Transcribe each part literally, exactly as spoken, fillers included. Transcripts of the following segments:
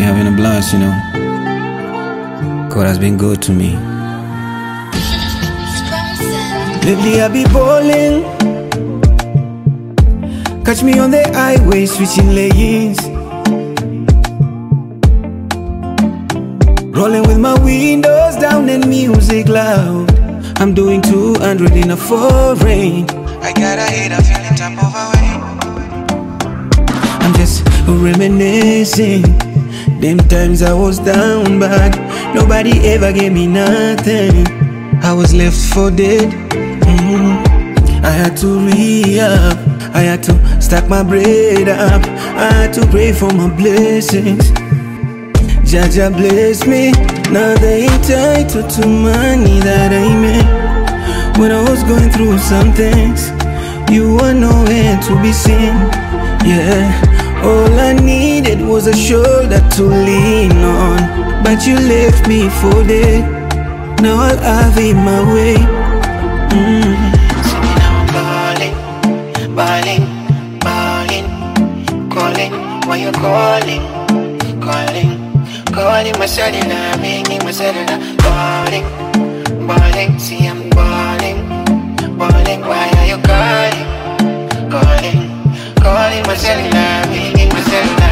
having a blast, you know. God has been good to me. Lately I be bowling. Catch me on the highway switching lanes, rolling with my windows down and music loud. I'm doing two hundred in a foreign. I got a hate, I'm feeling top overweight. I'm just reminiscing. Them times I was down bad, nobody ever gave me nothing. I was left for dead. mm. I had to re-up, I had to stack my bread up, I had to pray for my blessings. Jaja bless me, now they entitled to money that I made. When I was going through some things, you were nowhere to be seen. Yeah, all I needed was a shoulder to lean on, but you left me for dead. Now I'll have it my way. mm. See me now I'm balling, balling, balling, calling, why you calling, calling, calling my cellular, ringing my cellular, balling, balling, see I'm balling, balling, why are you calling, calling, calling my cellular, ringing my cellular.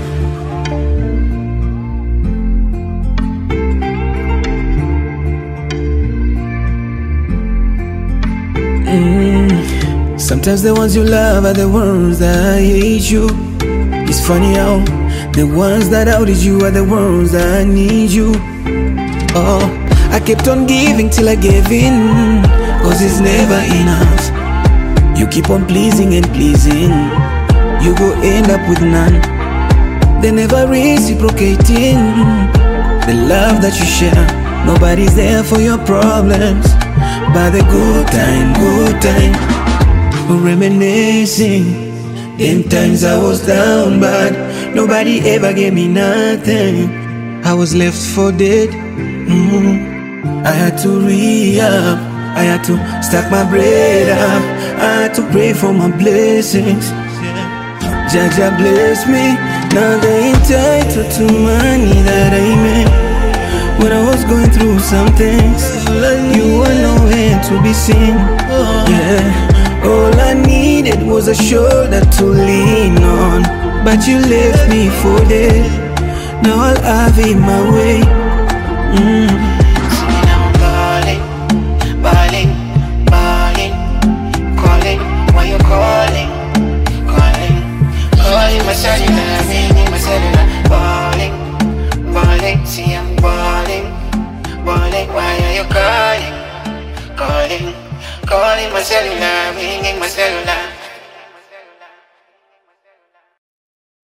Mm. Sometimes the ones you love are the ones that hate you. It's funny how the ones that outed you are the ones that need you. Oh, I kept on giving till I gave in, cause it's never enough. You keep on pleasing and pleasing, you go end up with none. They never reciprocating the love that you share. Nobody's there for your problems, but the good time, good time. Reminiscing. Them times I was down bad, nobody ever gave me nothing. I was left for dead. mm. I had to re-up, I had to stack my bread up, I had to pray for my blessings. Jaja bless me, now they entitled to money that I made. When I was going through some things, you were nowhere to be seen. Yeah, all I needed was a shoulder to lean on, but you left me for dead. Now I'll have it my way. mm. See me now I'm balling, balling, balling, calling, why you calling, calling, calling my cellular, ringing my cellular, balling, balling, see I'm balling, balling, why are you calling, calling, calling my cellular, ringing my cellular.